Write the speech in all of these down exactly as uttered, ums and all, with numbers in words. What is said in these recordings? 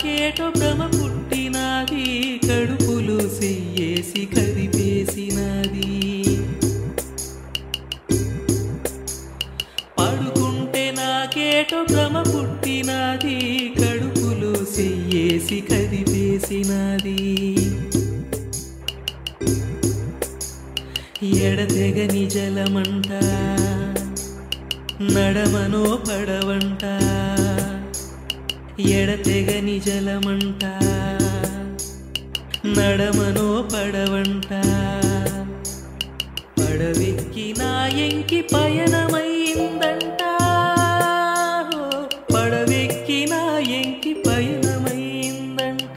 నాకేటో భ్రమ పుట్టినాది, కడుపులో సెయ్యేసి కదిపేసినాది. పడుకుంటే నాకేటో భ్రమ పుట్టినాది, కడుపులో సెయ్యేసి కదిపేసినాది. ఎడతెగని జలమంట, నడమనో పడవంట. ఎడతెగని జలమంట, నడమనో పడవంట. పడవెక్కి నా ఎంకి పయనమైందంట, పడవెక్కి నా ఎంకి పయనమైందంట.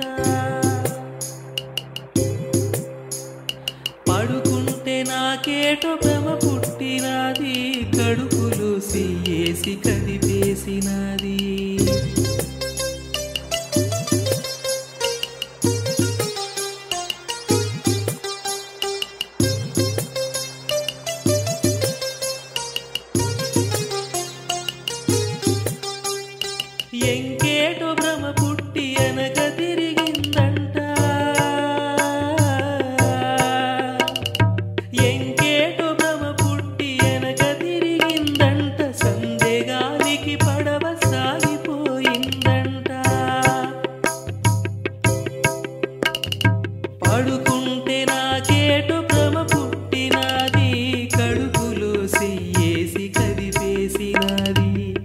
పడుకుంటే నాకేటో భ్రమ పుట్టినాది, కడుపులో సెయ్యేసి కదిపేసినాది. ఎంకేటో భ్రమ పుట్టి అనగ తిరిగిందంట, ఎంకేటో భ్రమ పుట్టి అనగ తిరిగిందంట. సందెగాలికి పడవ సాగిపోయిందంట. పడుకుంటే నాకేటో భ్రమ పుట్టినాది, కడుపులో సెయ్యేసి కదిపేసినాది.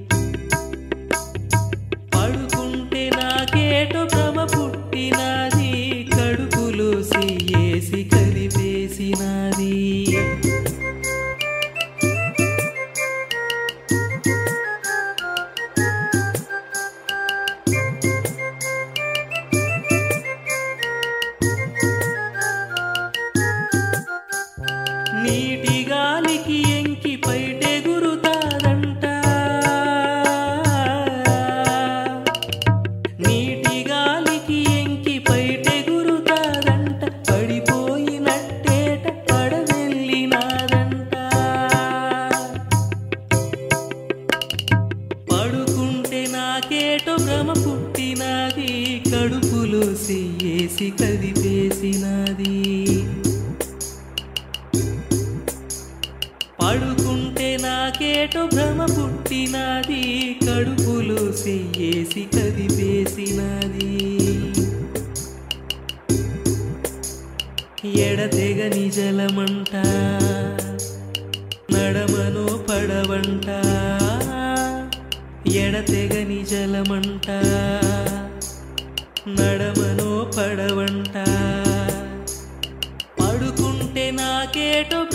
పడుకుంటే నాకేటో భ్రమ పుట్టినాది, కడుపులో సెయ్యేసి కదిపేసినాది. నీటి గాలికి ఎంకి పైటెగురుతాదంట, నీటి గాలికి ఎంకి పైటెగురుతాదంట. పడిపోయినట్టేట పడవెళ్ళినాదంట. పడుకుంటే నాకేటో భ్రమ పుట్టినాది, కడుపులో సెయ్యేసి కదిపేసినాది. పడుకుంటే నాకేటో భ్రమ పుట్టినాది, కడుపులో సెయ్యేసి కదిపేసినాది. ఎడతెగని జలమంట, నడమనో పడవంట. ఎడతెగని జలమంట, నడమనో పడవంట. పడుకుంటే నాకేటో